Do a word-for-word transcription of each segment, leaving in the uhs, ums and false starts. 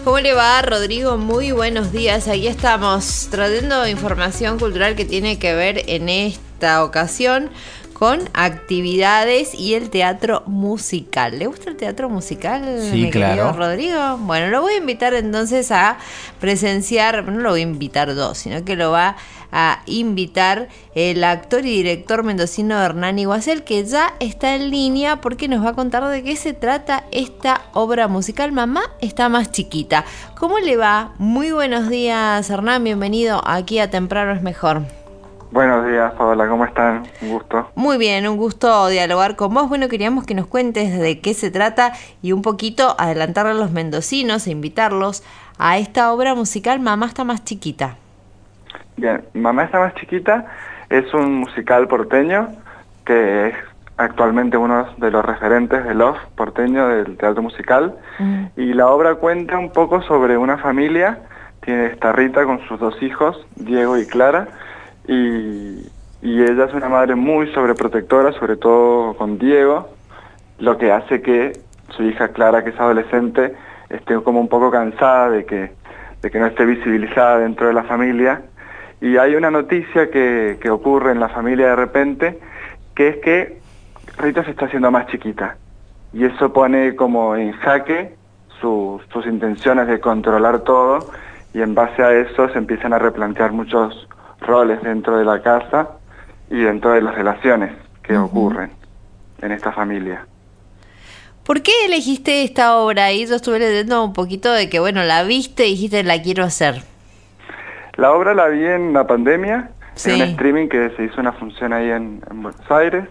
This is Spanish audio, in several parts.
¿Cómo le va, Rodrigo? Muy buenos días. Aquí estamos trayendo información cultural que tiene que ver en esta ocasión con actividades y el teatro musical. ¿Le gusta el teatro musical, Sí, mi claro. querido Rodrigo? Bueno, lo voy a invitar entonces a presenciar, no lo voy a invitar yo, sino que lo va a invitar el actor y director mendocino Hernán Iguacel, que ya está en línea porque nos va a contar de qué se trata esta obra musical. Mamá está más chiquita. ¿Cómo le va? Muy buenos días, Hernán. Bienvenido aquí a Temprano es Mejor. Buenos días, Paola, ¿cómo están? Un gusto. Muy bien, un gusto dialogar con vos. Bueno, queríamos que nos cuentes de qué se trata y un poquito adelantarle a los mendocinos e invitarlos a esta obra musical Mamá está más chiquita. Bien, Mamá está más chiquita es un musical porteño que es actualmente uno de los referentes del O F porteño del teatro musical. Mm. Y la obra cuenta un poco sobre una familia. Tiene esta Rita con sus dos hijos, Diego y Clara. Y, y ella es una madre muy sobreprotectora, sobre todo con Diego, lo que hace que su hija Clara, que es adolescente, esté como un poco cansada de que, de que no esté visibilizada dentro de la familia. Y hay una noticia que, que ocurre en la familia de repente, que es que Rita se está haciendo más chiquita. Y eso pone como en jaque su, sus intenciones de controlar todo, y en base a eso se empiezan a replantear muchos roles dentro de la casa y dentro de las relaciones que uh-huh. ocurren en esta familia. ¿Por qué elegiste esta obra? Y yo estuve leyendo un poquito de que, bueno, la viste y dijiste, la quiero hacer. La obra la vi en la pandemia, sí. en un streaming que se hizo una función ahí en, en Buenos Aires,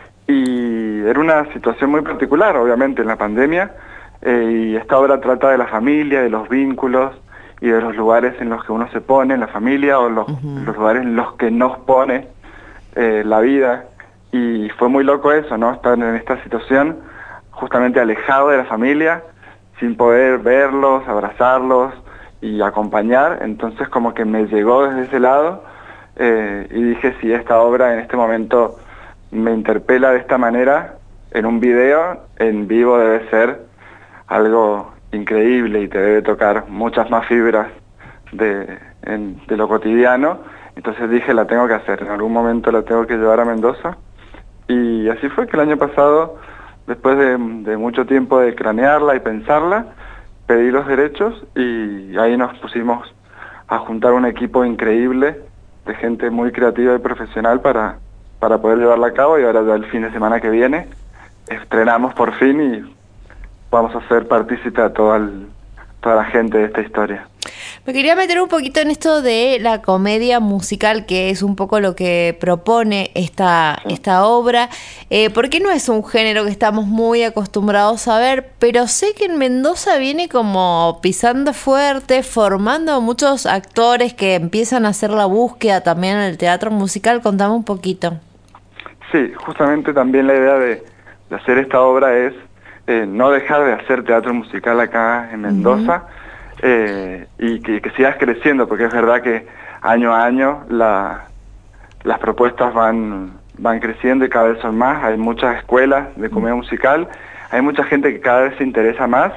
y era una situación muy particular, obviamente, en la pandemia, eh, y esta obra trata de la familia, de los vínculos, y de los lugares en los que uno se pone en la familia o los, uh-huh. los lugares en los que nos pone eh, la vida. Y fue muy loco eso, ¿no? Estar en esta situación justamente alejado de la familia, sin poder verlos, abrazarlos y acompañar. Entonces como que me llegó desde ese lado eh, y dije, si esta obra en este momento me interpela de esta manera, en un video, en vivo debe ser algo increíble y te debe tocar muchas más fibras de, en, de lo cotidiano. Entonces dije, la tengo que hacer, en algún momento la tengo que llevar a Mendoza. Y así fue que el año pasado, después de, de mucho tiempo de cranearla y pensarla, pedí los derechos y ahí nos pusimos a juntar un equipo increíble de gente muy creativa y profesional para, para poder llevarla a cabo. Y ahora ya el fin de semana que viene estrenamos por fin y vamos a ser partícipe a toda, el, toda la gente de esta historia. Me quería meter un poquito en esto de la comedia musical, que es un poco lo que propone esta, sí. esta obra, eh, porque no es un género que estamos muy acostumbrados a ver, pero sé que en Mendoza viene como pisando fuerte, formando muchos actores que empiezan a hacer la búsqueda también en el teatro musical. Contame un poquito. Sí, justamente también la idea de, de hacer esta obra es Eh, no dejar de hacer teatro musical acá en Mendoza, uh-huh. eh, y que, que sigas creciendo, porque es verdad que año a año la, las propuestas van, van creciendo y cada vez son más. Hay muchas escuelas de comedia musical, hay mucha gente que cada vez se interesa más,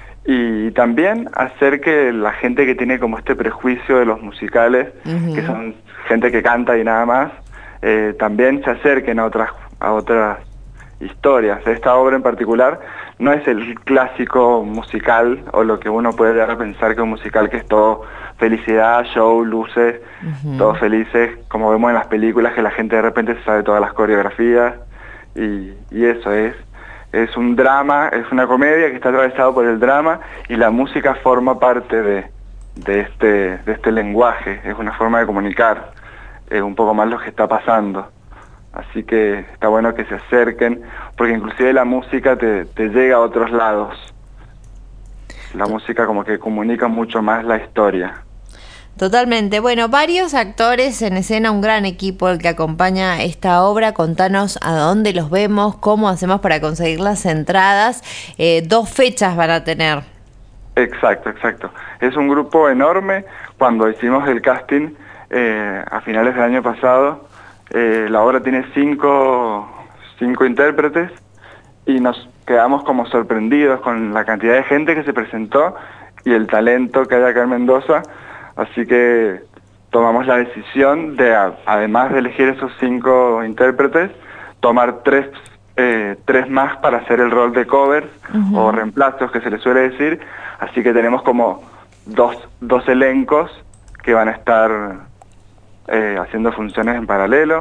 y también hacer que la gente que tiene como este prejuicio de los musicales, uh-huh. que son gente que canta y nada más, eh, también se acerquen a otras, a otras historias. Esta obra en particular no es el clásico musical o lo que uno puede llegar a pensar que un musical que es todo felicidad, show, luces, uh-huh. todos felices, como vemos en las películas que la gente de repente se sabe todas las coreografías, y, y eso es es un drama, es una comedia que está atravesado por el drama, y la música forma parte de, de, este, de este lenguaje, es una forma de comunicar eh, un poco más lo que está pasando. Así que está bueno que se acerquen, porque inclusive la música te, te llega a otros lados. La música como que comunica mucho más la historia. Totalmente. Bueno, varios actores en escena, un gran equipo el que acompaña esta obra. Contanos a dónde los vemos, cómo hacemos para conseguir las entradas. Eh, dos fechas van a tener. Exacto, exacto. Es un grupo enorme. Cuando hicimos el casting eh, a finales del año pasado, Eh, la obra tiene cinco, cinco intérpretes y nos quedamos como sorprendidos con la cantidad de gente que se presentó y el talento que hay acá en Mendoza, así que tomamos la decisión de, además de elegir esos cinco intérpretes, tomar tres, eh, tres más para hacer el rol de covers uh-huh. o reemplazos que se le suele decir, así que tenemos como dos, dos elencos que van a estar eh, haciendo funciones en paralelo.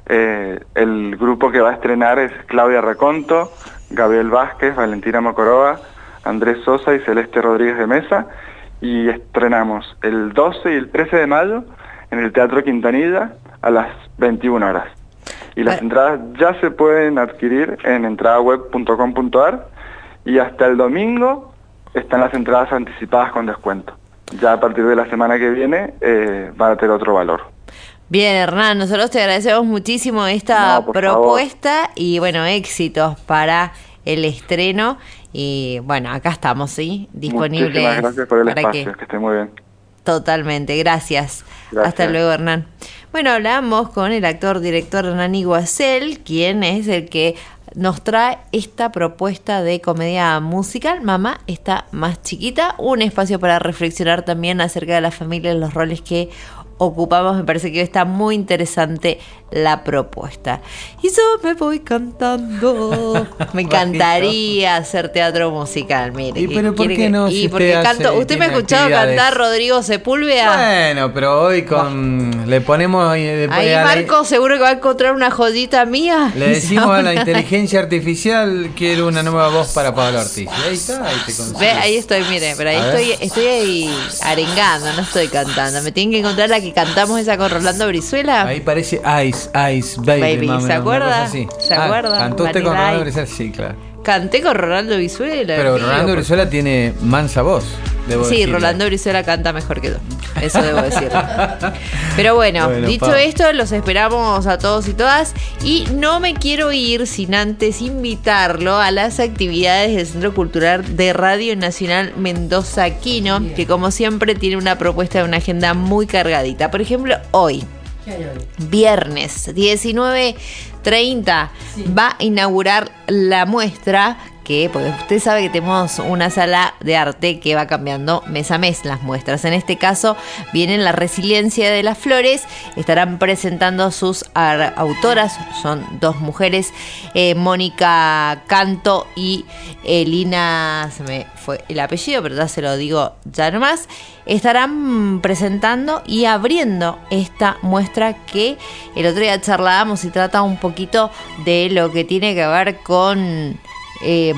Eh, el grupo que va a estrenar es Claudia Raconto, Gabriel Vázquez, Valentina Mocorova, Andrés Sosa y Celeste Rodríguez de Mesa, y estrenamos el doce y el trece de mayo en el Teatro Quintanilla a las veintiuna horas. Y las entradas ya se pueden adquirir en entradaweb punto com punto ar y hasta el domingo están las entradas anticipadas con descuento. Ya a partir de la semana que viene eh, van a tener otro valor. Bien, Hernán, nosotros te agradecemos muchísimo esta no, propuesta favor. Y bueno, éxitos para el estreno. Y bueno, acá estamos, ¿sí? Disponibles. Muchísimas gracias por el para espacio, que... que esté muy bien. Totalmente, gracias. gracias. Hasta luego, Hernán. Bueno, hablamos con el actor, director Hernán Iguacel, quien es el que nos trae esta propuesta de comedia musical, Mamá está más chiquita, un espacio para reflexionar también acerca de la familia y los roles que ocupamos. Me parece que está muy interesante la propuesta. Y yo me voy cantando. Me encantaría hacer teatro musical, mire. ¿Y pero por qué que, no? Y Si porque usted canto. hace, ¿Usted me ha tiene escuchado actividades. cantar Rodrigo Sepúlveda? Bueno, pero hoy con le ponemos ahí, Ahí a la- Marco seguro que va a encontrar una joyita mía. le decimos a la inteligencia artificial quiero una nueva voz para Pablo Ortiz. Y ahí está, ahí te consigue. Ve, ahí estoy, mire, pero ahí A ver. estoy, estoy ahí arengando, no estoy cantando. Me tienen que encontrar la que cantamos esa con Rolando Brizuela. Ahí parece Ice, Ice, Baby. Baby, más o ¿se menos, una acuerda? cosa así. ¿Se Ah, acuerda? ¿Cantó usted con Vanilla Rolando Ice. Brizuela? Sí, claro. Canté con Rolando Brizuela. Pero amigo, Rolando por- Brizuela tiene mansa voz, debo Sí, decirle. Rolando Brizuela canta mejor que yo. Eso debo decir. Pero bueno, Bueno, dicho Pau. esto, los esperamos a todos y todas. Y no me quiero ir sin antes invitarlo a las actividades del Centro Cultural de Radio Nacional Mendoza Quino, que como siempre tiene una propuesta de una agenda muy cargadita. Por ejemplo, hoy, viernes diecinueve treinta, sí. va a inaugurar la muestra que, porque usted sabe que tenemos una sala de arte que va cambiando mes a mes las muestras. En este caso vienen La Resiliencia de las Flores, estarán presentando sus autoras, son dos mujeres, eh, Mónica Canto y Elina, se me fue el apellido, pero ya se lo digo ya nomás. Estarán presentando y abriendo esta muestra que el otro día charlábamos y trata un poquito de lo que tiene que ver con eh,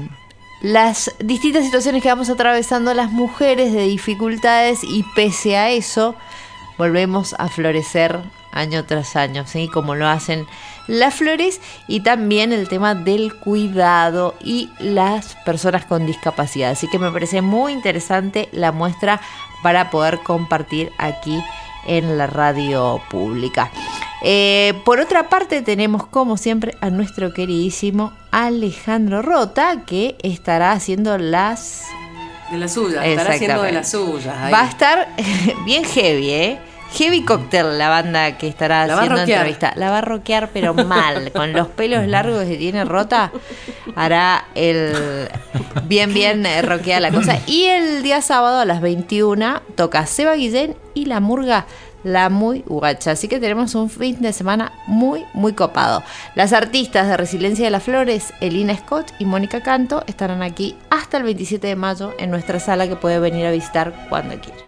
las distintas situaciones que vamos atravesando las mujeres de dificultades, y pese a eso volvemos a florecer año tras año, ¿sí? Como lo hacen las flores, y también el tema del cuidado y las personas con discapacidad. Así que me parece muy interesante la muestra para poder compartir aquí en la radio pública. Eh, por otra parte, tenemos como siempre a nuestro queridísimo Alejandro Rota, que estará haciendo las... De las suyas, estará haciendo de las suyas. Ahí. Va a estar bien heavy, ¿eh? Heavy Cocktail, la banda que estará la haciendo va entrevista. La va a rockear, pero mal. Con los pelos largos que tiene Rota, hará el bien, bien eh, rockeada la cosa. Y el día sábado a las veintiuna toca Seba Guillén y La Murga, La Muy Guacha. Así que tenemos un fin de semana muy, muy copado. Las artistas de Resiliencia de las Flores, Elina Scott y Mónica Canto, estarán aquí hasta el veintisiete de mayo en nuestra sala, que puede venir a visitar cuando quiera.